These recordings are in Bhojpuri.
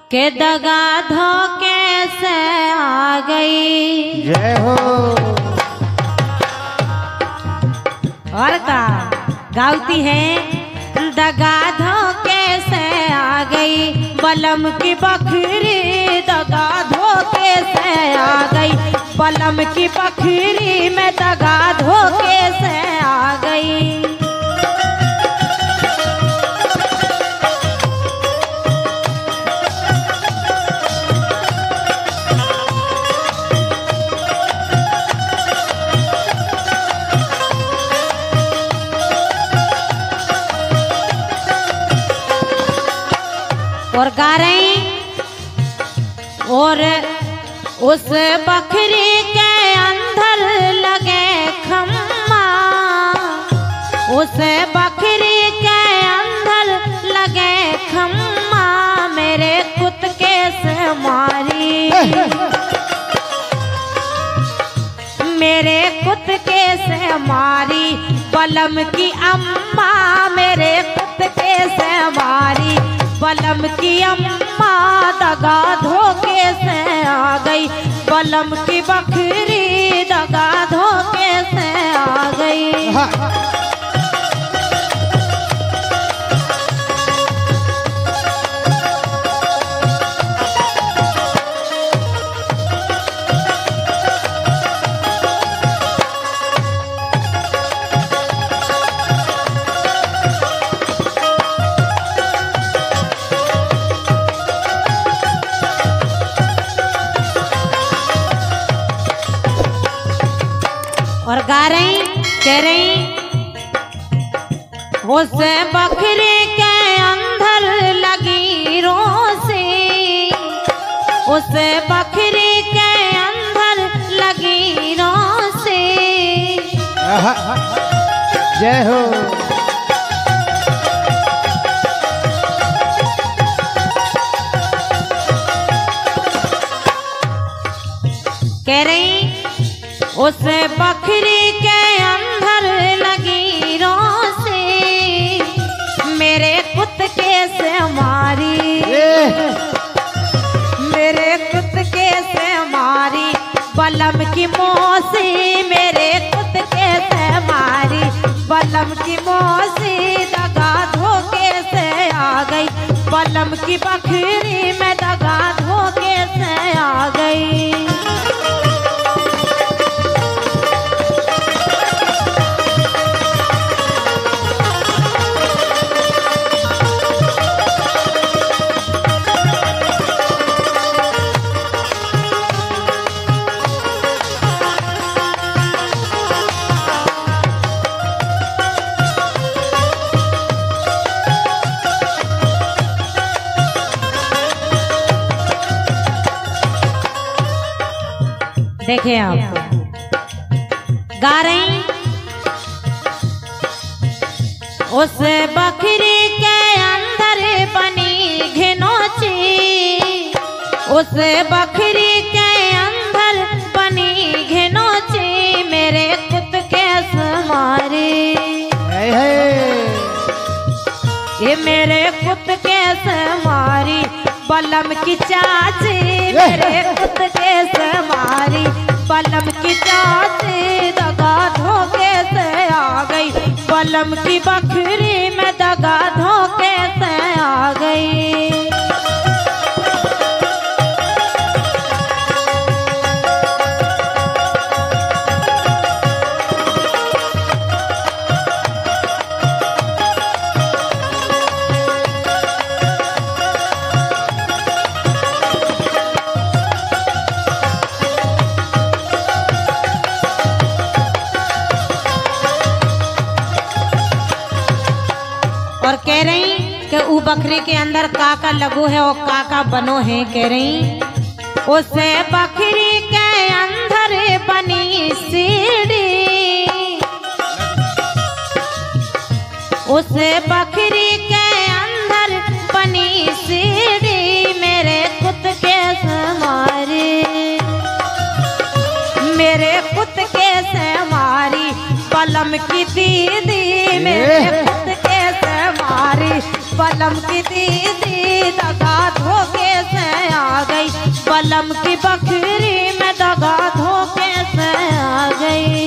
के दगा धोखे से आ गई। जय हो। और का गाती है दगा धोखे से आ गई, बलम की बकरी दगा धोखे से आ गई, बलम की बकरी में दगा धोखे से आ गई। और गा रही और उस बकरी के अंदर लगे खम्मा, उस बकरी के अंदर लगे खम्मा, मेरे कुत्ते से मारी, मेरे कुत्ते से मारी, बलम की अम्मा मेरे कुत्ते से मारी, बलम की अम्मा दगा धोखे से आ गई, बलम की बकरी दगा धोखे से आ गई। और गा रही कह रही उस बकरी के अंदर लगी रोसी, उस बकरी के अंदर लगी रोसी। जय हो। कह रही उस बकरी के अंदर लगी रोसी, मेरे कुत्ते से मारी, मेरे कुत्ते से मारी, बलम की मौसी मेरे कुत्ते से मारी, बलम की मौसी दगा धोखे से आ गई, बलम की बकरी में दगा धोखे से आ गई। देखे आप गा रही उस बकरी के अंदर बनी घिनौची, उस बकरी के अंदर बनी घिनौची, मेरे कुत्ते से मारी, ये मेरे कुत्ते से मारी, बलम की चाची मेरे कुत्ते से मारी, बलम की चाची दगा धोखे से आ गई, बलम की बकरी में दगा धोखे से आ गई। और कह रही कि ऊ बकरी के अंदर काका लगो है और काका बनो है। कह रही उस बकरी के अंदर बनी सीढ़ी, उस बकरी के अंदर बनी सीढ़ी, मेरे कुत्ते से मारी, मेरे कुत्ते से मारी, बलम की दीदी मेरे कुत्ते से मारी, बलम की दीदी दगा धोखे से बकरी में दगा धोखे से आ गई।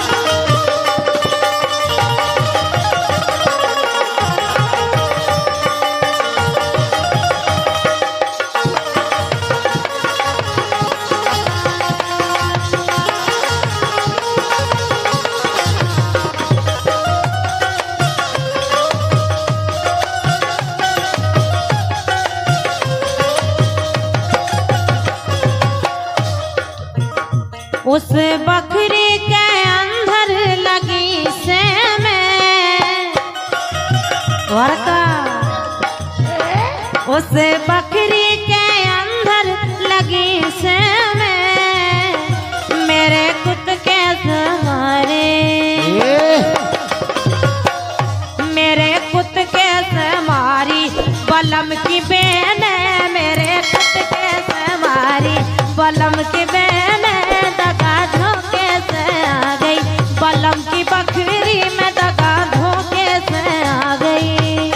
उस बकरी के अंदर लगी से में वर्का, उस बकरी के अंदर लगी से में मेरे कुत्ते से मारे, मेरे कुत्ते से मारी बलम की बेन, मेरे कुत्ते से मारी बलम की बेन, दगा धोखे से आ गई। बलम की बकरी में दगा धोखे से आ गई।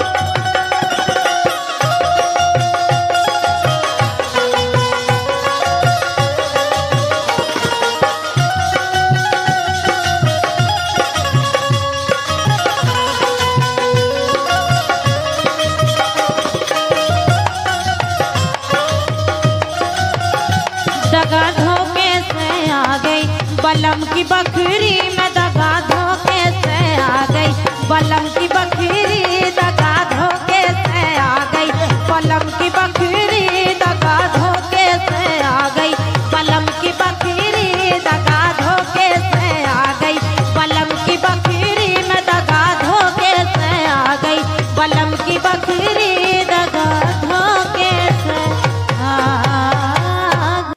दगा धोखे से आ गई। बलम की बकरी में दगा धोखे से आ गई। बलम की बकरी दगा धोखे से आ गई। बलम की